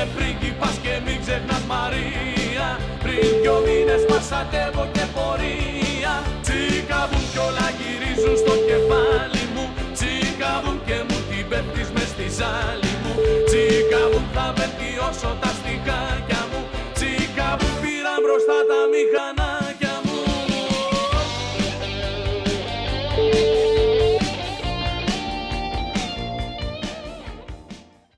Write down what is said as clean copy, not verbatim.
πρίγκιπας και μην ξεχνάς Μαρία. Πριν 2 μήνες μασατεύω και πορεία. Τσίκαβουν κι όλα γυρίζουν στο κεφάλι μου. Τσίκαβουν και μου την πέφτεις μες στη ζάλη μου. Τσίκαβουν θα βελτιώσω τα στιχάκια μου. Τσίκαβουν πήρα μπροστά τα